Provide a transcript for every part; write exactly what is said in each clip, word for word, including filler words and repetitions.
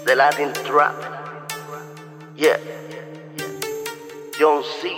The Latin Trap. Yeah. John C.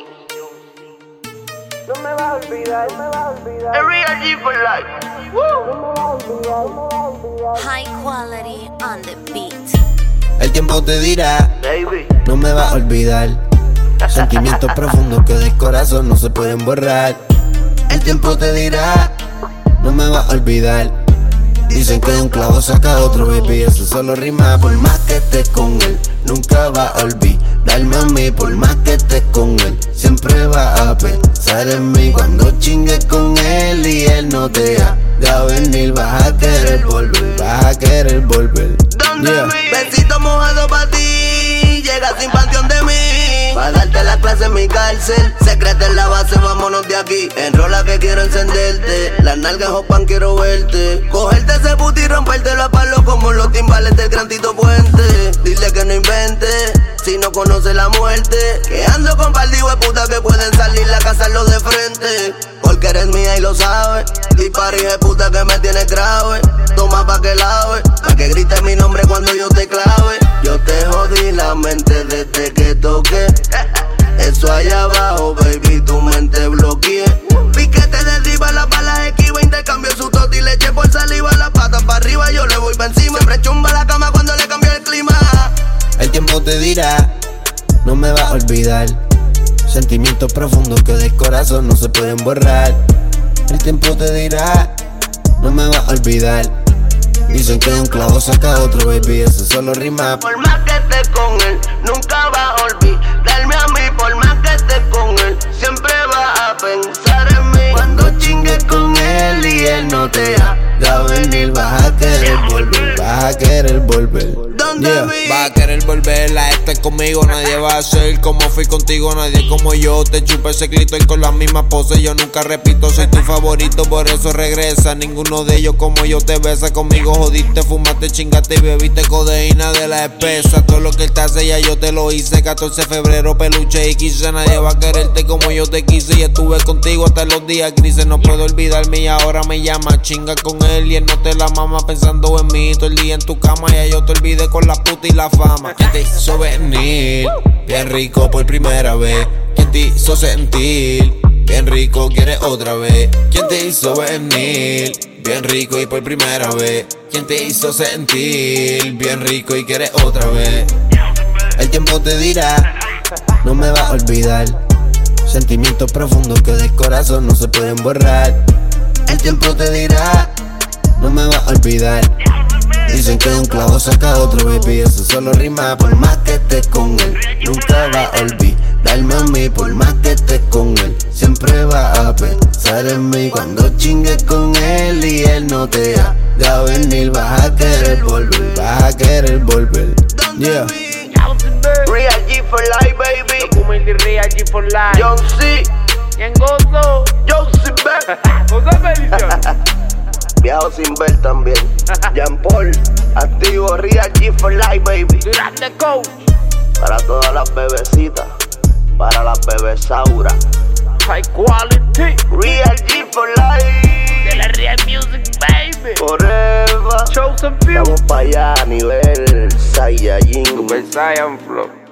No me va a olvidar, no me va a olvidar. The Real G for life. Woo. No me va a olvidar, no me va a olvidar. High quality on the beat. El tiempo te dirá, Baby. no me va a olvidar. Sentimientos profundos que del corazón no se pueden borrar. El tiempo te dirá, no me va a olvidar. Dicen que de un clavo saca otro, baby, eso solo rima. Por más que estés con él, nunca va a olvidarme a mí. Por más que estés con él, siempre va a pensar en mí. Cuando chingues con él y él no te haga venir, vas a querer volver, vas a querer volver. ¿Dónde Yeah. mi besito mojado pa' ti? Llega sin panteón de mí. Pa' darte la clase en mi cárcel. Secreta en la base, vámonos de aquí. Enrola que quiero encenderte. Las nalgas Jopan, quiero verte. Cogerte ese puti y rompértelo a palo como los timbales del Gran Tito Puente. Dile que no invente, si no conoce la muerte. Que ando con par de puta que pueden salir a cazarlo de frente. Porque eres mía y lo sabes. Dispara de puta que me tienes grave. Toma pa' que lave, pa' que grites mi nombre cuando yo te clave. Yo te jodí la mente desde que toqué. Eso allá abajo, baby, tu mente bloqueé. Piquete de arriba, las balas esquiva. Intercambio su toti y leche por saliva. Las patas para arriba, yo le voy pa' encima. Siempre chumba la cama cuando le cambio el clima. El tiempo te dirá, no me va a olvidar. Sentimientos profundos que del corazón no se pueden borrar. El tiempo te dirá, no me va a olvidar. Dicen que de un clavo saca otro, baby, eso solo rima. Por más que estés con él, nunca va a olvidarme a mí. Por más que estés con él, siempre va a pensar en mí. Cuando chingues con él y él no te haga venir, vas a querer volver, vas a querer volver. ¿Dónde Yeah. vi? Va a querer volver a este conmigo, nadie va a ser como fui contigo, nadie como yo. Te chupa ese clítoris con las mismas poses, yo nunca repito, soy tu favorito, por eso regresa. Ninguno de ellos como yo te besa, conmigo jodiste, fumaste, chingaste y bebiste codeína de la espesa. Todo lo que él te hace ya yo te lo hice, catorce de febrero peluche y quise. Nadie va a quererte como yo te quise y estuve contigo hasta los días grises. No puedo olvidarme y ahora me llama, chinga con él y él no te la mama pensando en mí. Todo el día en tu cama ya yo te olvidé con la puta y la fama. ¿Quién te hizo venir? Bien rico por primera vez. ¿Quién te hizo sentir? Bien rico, quieres otra vez. ¿Quién te hizo venir? Bien rico y por primera vez. ¿Quién te hizo sentir? Bien rico y quieres otra vez. El tiempo te dirá, no me va a olvidar. Sentimientos profundos que del corazón no se pueden borrar. El tiempo te dirá, no me va a olvidar. Dicen que de un clavo saca otro, baby, eso solo rima. Por más que estés con él, nunca va a olvidarme a mí. Por más que estés con él, siempre va a pensar en mí. Cuando chingues con él y él no te haga venir, vas a querer volver, vas a querer volver. Yeah. Real G for life, baby. Documento y Real G for life. John C. Bien gozo. John C. Beck. Gozo bendición. Viajo sin ver también. Jean Paul, activo. Real G for life, baby. Durán the coach. Para todas las bebecitas, para las bebesauras. High quality. Real G for life. De la Real Music, baby. Forever. Chosen few. Vamos para allá a nivel Saiyajin. Super Saiyan Flow.